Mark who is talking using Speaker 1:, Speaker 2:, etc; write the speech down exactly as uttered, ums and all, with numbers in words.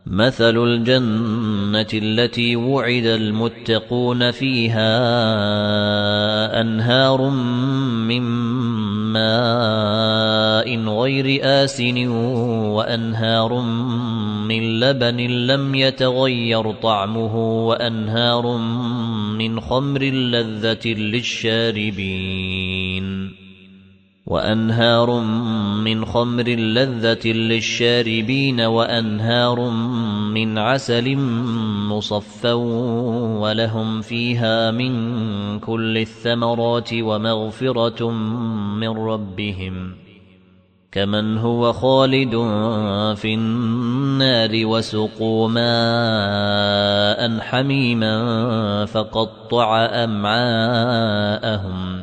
Speaker 1: مثل الجنة التي وعد المتقون فيها أنهار من ماء غير آسن وأنهار من لبن لم يتغير طعمه وأنهار من خمر لذة للشاربين وأنهار من خمر لذة للشاربين وأنهار من عسل مصفى ولهم فيها من كل الثمرات ومغفرة من ربهم كمن هو خالد في النار وسقوا ماء حميما فقطع أمعاءهم